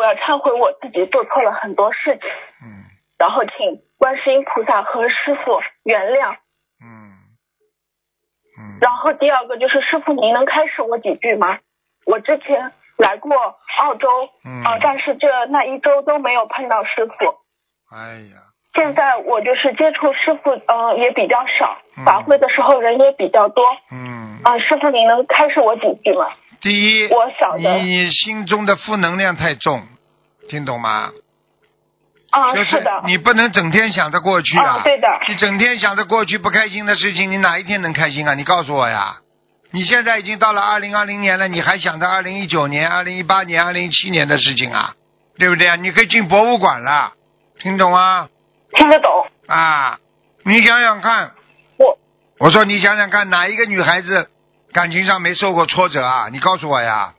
我要忏悔我自己做错了很多事情，然后请观世音菩萨和师父原谅。然后第二个就是师父您能开示我几句吗？我之前来过澳洲，但是那一周都没有碰到师父。 哎呀， 现在我就是接触师父也比较少，法会的时候人也比较多。师父您能开示我几句吗？ 第一， 我晓得你心中的负能量太重，听懂吗？ 是的， 你不能整天想着过去啊。 对的。 你整天想着过去不开心的事情，你哪一天能开心啊？你告诉我呀。你现在已经到了2020年了，你还想着2019年、2018年、2017年的事情啊？对不对啊？你可以进博物馆了，听懂吗？ 听得懂。 啊，你想想看。我说你想想看，哪一个女孩子感情上没受过挫折啊？你告诉我呀。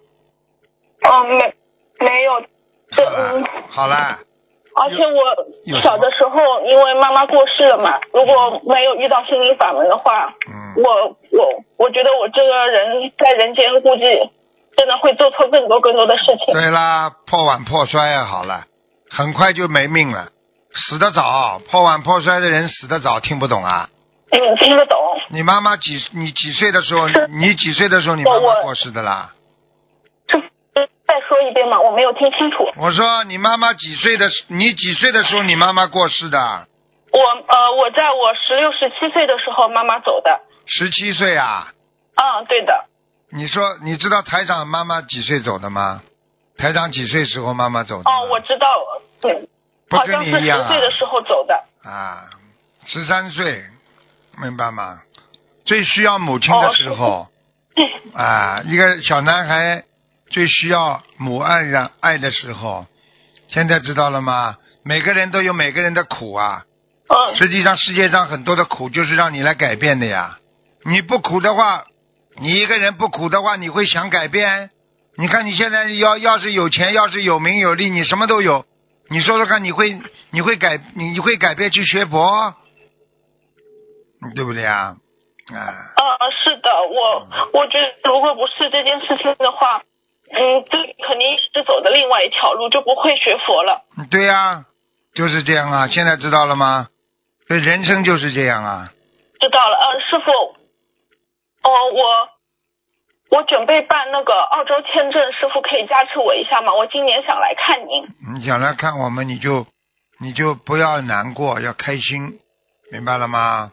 没有。 好了。 而且我小的时候因为妈妈过世了嘛，如果没有遇到心灵法门的话，我觉得我这个人在人间估计真的会做错更多的事情。 对啦，破碗破摔啊，好了，很快就没命了，死得早。破碗破摔的人死得早，听不懂啊？ 听得懂。 你妈妈你几岁的时候？你几岁的时候你妈妈过世的啦？ 再说一遍嘛，我没有听清楚。 我说你妈妈几岁的？你几岁的时候你妈妈过世的？ 我在我16、17岁的时候妈妈走的。 17岁啊？ 对的。 你说你知道台长妈妈几岁走的吗？台长几岁时候妈妈走的？ 我知道，对，好像是10岁的时候走的。 13岁，明白吗？最需要母亲的时候。一个小男孩最需要母爱的时候，现在知道了吗？每个人都有每个人的苦啊。实际上世界上很多的苦就是让你来改变的呀。你不苦的话，你一个人不苦的话，你会想改变？你看你现在要是有钱，要是有名有利，你什么都有，你说说看，你会改变去学佛，对不对啊？ 是的，我觉得如果不是这件事情的话，这肯定是走的另外一条路，就不会学佛了。 对呀，就是这样啊。现在知道了吗？这人生就是这样啊。 知道了。师父，我准备办那个澳洲签证，师父可以加持我一下吗？我今年想来看您。 你想来看我们，你就不要难过，要开心，明白了吗？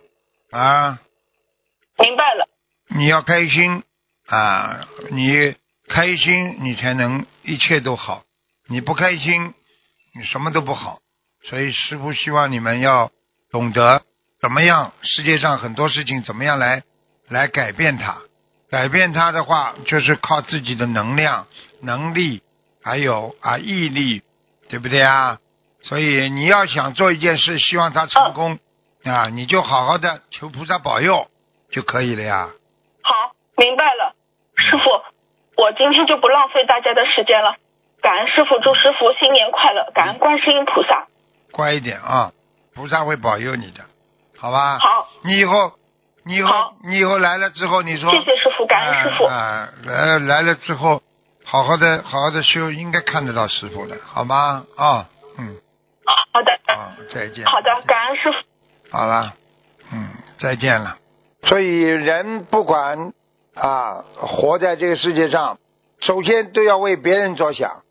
明白了。 你要开心啊！你开心，你才能一切都好。你不开心，你什么都不好。所以师父希望你们要懂得怎么样，世界上很多事情怎么样来改变它。改变它的话，就是靠自己的能量、能力，还有毅力，对不对啊？所以你要想做一件事，希望它成功你就好好的求菩萨保佑就可以了呀。 好，明白了。师父，我今天就不浪费大家的时间了。感恩师父，祝师父新年快乐，感恩观世音菩萨。 乖一点啊，菩萨会保佑你的，好吧？ 好。 你以后来了之后，你说谢谢师父，感恩师父。 来了之后，好好的修，应该看得到师父的，好吗？ 好的。 再见。 好的，感恩师父。 好了，再见了。所以人不管活在这个世界上，首先都要为别人着想。